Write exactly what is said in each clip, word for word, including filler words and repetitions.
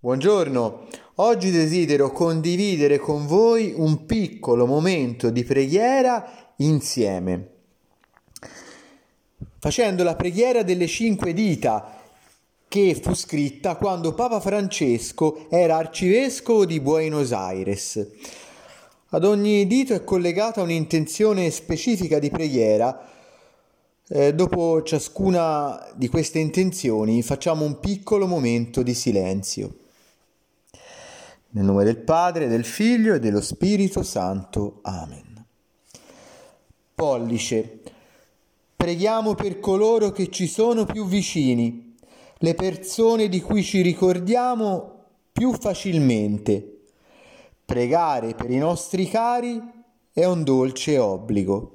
Buongiorno, oggi desidero condividere con voi un piccolo momento di preghiera insieme, facendo la preghiera delle cinque dita che fu scritta quando Papa Francesco era arcivescovo di Buenos Aires. Ad ogni dito è collegata un'intenzione specifica di preghiera. Eh, dopo ciascuna di queste intenzioni facciamo un piccolo momento di silenzio. Nel nome del Padre, del Figlio e dello Spirito Santo. Amen. Pollice. Preghiamo per coloro che ci sono più vicini, le persone di cui ci ricordiamo più facilmente. Pregare per i nostri cari è un dolce obbligo.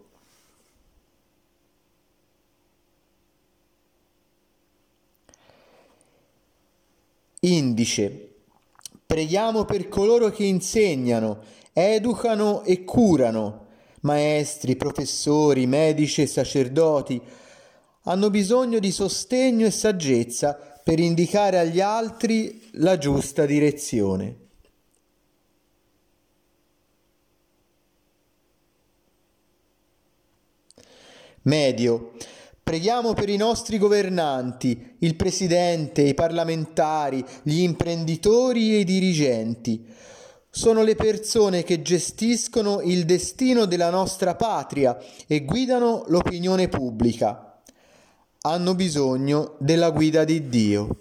Indice. Preghiamo per coloro che insegnano, educano e curano, maestri, professori, medici e sacerdoti. Hanno bisogno di sostegno e saggezza per indicare agli altri la giusta direzione. Medio. Preghiamo per i nostri governanti, il presidente, i parlamentari, gli imprenditori e i dirigenti. Sono le persone che gestiscono il destino della nostra patria e guidano l'opinione pubblica. Hanno bisogno della guida di Dio.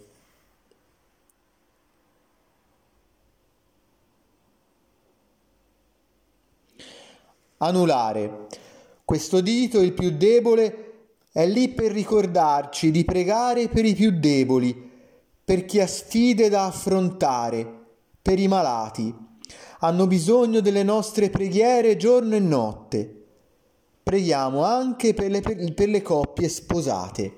Anulare. Questo dito, il più debole, è lì per ricordarci di pregare per i più deboli, per chi ha sfide da affrontare, per i malati. Hanno bisogno delle nostre preghiere giorno e notte. Preghiamo anche per le, per le coppie sposate.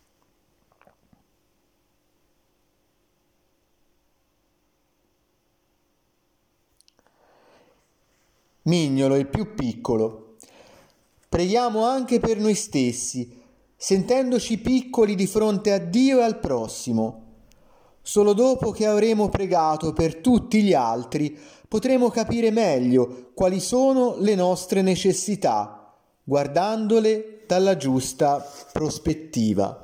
Mignolo, il più piccolo. Preghiamo anche per noi stessi, sentendoci piccoli di fronte a Dio e al prossimo. Solo dopo che avremo pregato per tutti gli altri potremo capire meglio quali sono le nostre necessità, guardandole dalla giusta prospettiva.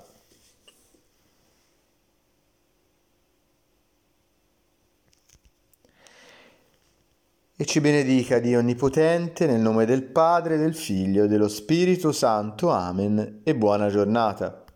E ci benedica Dio Onnipotente, nel nome del Padre, del Figlio e dello Spirito Santo. Amen. E buona giornata.